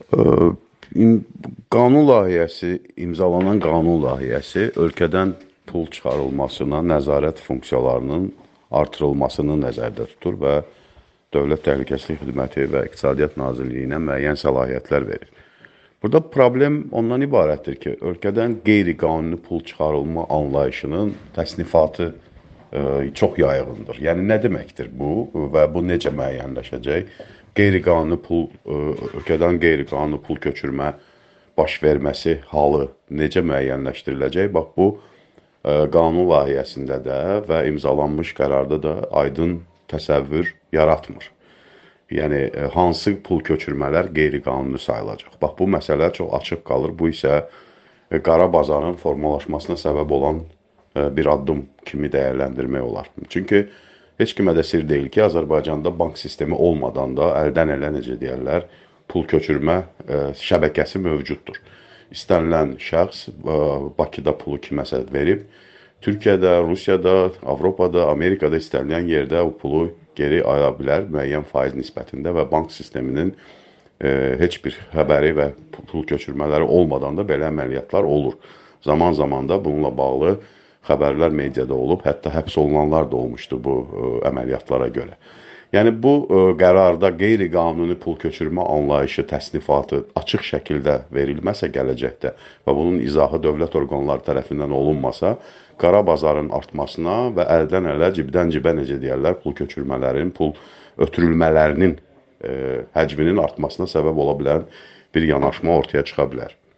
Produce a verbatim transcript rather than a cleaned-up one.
Ə, im- Qanun layihəsi, imzalanan qanun layihəsi ölkədən pul çıxarılmasına, nəzarət funksiyalarının artırılmasını nəzərdə tutur və Dövlət Təhlükəsizlik Xidməti və İqtisadiyyat Nazirliyinə müəyyən səlahiyyətlər verir. Burada problem ondan ibarətdir ki, ölkədən qeyri-qanuni pul çıxarılma anlayışının təsnifatı ə, çox yayğındır. Yəni nə deməkdir bu və bu necə müəyyənləşəcək? Qeyri-qanuni pul, ə, ölkədən qeyri-qanuni pul köçürmə baş verməsi halı necə müəyyənləşdiriləcək? Bax bu ə, qanun layihəsində də və imzalanmış qərarda da aydın təsəvvür yaratmır. Yəni ə, hansı pul köçürmələr qeyri-qanuni sayılacaq? Bax bu məsələ çox açıq qalır. Bu isə ə, qara bazarın formalaşmasına səbəb olan ə, bir addım kimi dəyərləndirmək olar. Çünki heç kimə də sir deyil ki, Azərbaycanda bank sistemi olmadan da əldən elə necə deyərlər, pul köçürmə ə, şəbəkəsi mövcuddur. İstənilən şəxs ə, Bakıda pulu kiməsə verib, Türkiyədə, Rusiyada, Avropada, Amerikada istənilən yerdə o pulu geri ala bilər müəyyən faiz nisbətində və bank sisteminin e, heç bir xəbəri və pul köçürmələri olmadan da belə əməliyyatlar olur. Zaman-zaman da bununla bağlı xəbərlər mediada olub, hətta həbs olunanlar da olmuşdu bu ə, əməliyyatlara görə. Yəni bu ə, qərarda qeyri-qanuni pul köçürmə anlayışı, təsnifatı açıq şəkildə verilməsə gələcəkdə və bunun izahı dövlət orqanları tərəfindən olunmasa, qara bazarın artmasına və əldən ələ, cibdən cibə necə deyərlər, pul köçürmələrin, pul ötürülmələrinin ə, həcminin artmasına səbəb ola bilən bir yanaşma ortaya çıxa bilər.